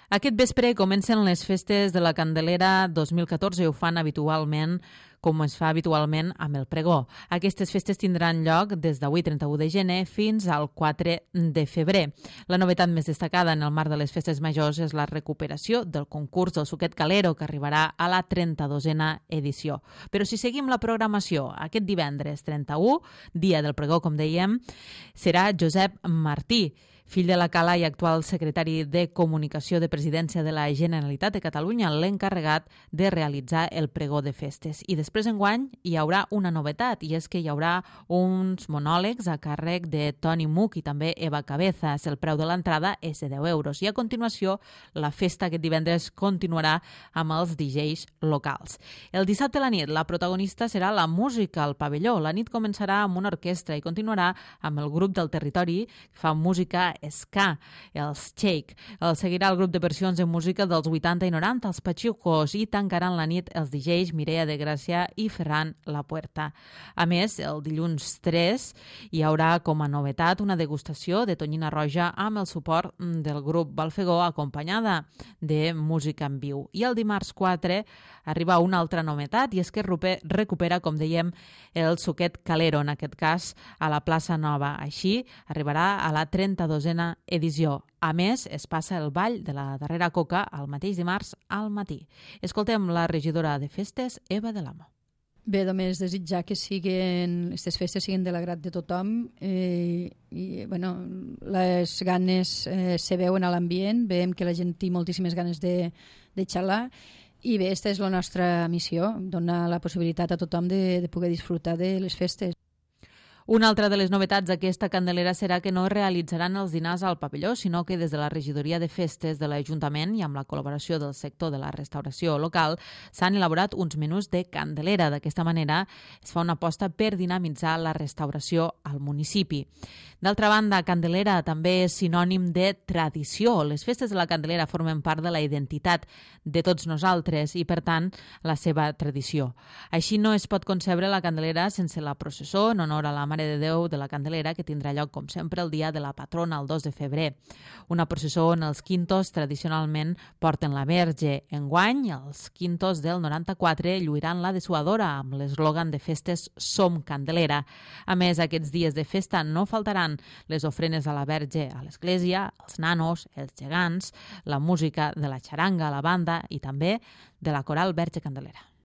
Aquest vespre comencen les festes de la Candelera 2014 i ho fan habitualment, com es fa habitualment amb el pregó. Aquestes festes tindran lloc des d'avui, 31 de gener, fins al 4 de febrer. La novetat més destacada en el marc de les festes majors és la recuperació del concurs del Suquet Calero, que arribarà a la 32a edició. Però si seguim la programació, aquest divendres 31, dia del pregó, com dèiem, serà Josep Martí, fill de la Cala i actual secretari de Comunicació de Presidència de la Generalitat de Catalunya, l'encarregat de realitzar el pregó de festes. I després enguany hi haurà una novetat, i és que hi haurà uns monòlegs a càrrec de Toni Muc i també Eva Cabezas. El preu de l'entrada és de 10 euros. I a continuació, la festa aquest divendres continuarà amb els DJs locals. El dissabte a la nit, la protagonista serà la música al pavelló. La nit començarà amb una orquestra i continuarà amb el grup del territori que fa música ska, els Shake. El seguirà el grup de versions de música dels 80 i 90, els Pachucos, i tancaran la nit els DJs Mireia de Gràcia i Ferran Lapuerta. A més, el dilluns 3 hi haurà com a novetat una degustació de tonyina roja amb el suport del grup Balfegó, acompanyada de música en viu. I el dimarts 4 arriba una altra novetat, i és que recupera, com dèiem, el Suquet Calero, en aquest cas a la plaça Nova. Així arribarà a la 32a edició. A més, es passa el ball de la darrera coca el mateix dimarts al matí. Escoltem la regidora de festes, Eva de l'Amo. Bé, només desitjar que aquestes festes siguin de l'agrat de tothom les ganes se veuen a l'ambient, veiem que la gent té moltíssimes ganes de xalar i bé, aquesta és la nostra missió, donar la possibilitat a tothom de poder disfrutar de les festes. Una altra de les novetats d'aquesta Candelera serà que no es realitzaran els dinars al pavelló, sinó que des de la regidoria de festes de l'Ajuntament i amb la col·laboració del sector de la restauració local s'han elaborat uns menús de Candelera. D'aquesta manera es fa una aposta per dinamitzar la restauració al municipi. D'altra banda, Candelera també és sinònim de tradició. Les festes de la Candelera formen part de la identitat de tots nosaltres i, per tant, la seva tradició. Així no es pot concebre la Candelera sense la processó en honor a la Mare de Déu de la Candelera, que tindrà lloc, com sempre, el dia de la patrona, el 2 de febrer. Una processó on els quintos tradicionalment porten la Verge. Enguany, els quintos del 94 lluiran la dessuadora amb l'eslògan de festes Som Candelera. A més, aquests dies de festa no faltaran les ofrenes a la Verge a l'església, els nanos, els gegants, la música de la xaranga, la banda i també de la coral Verge Candelera.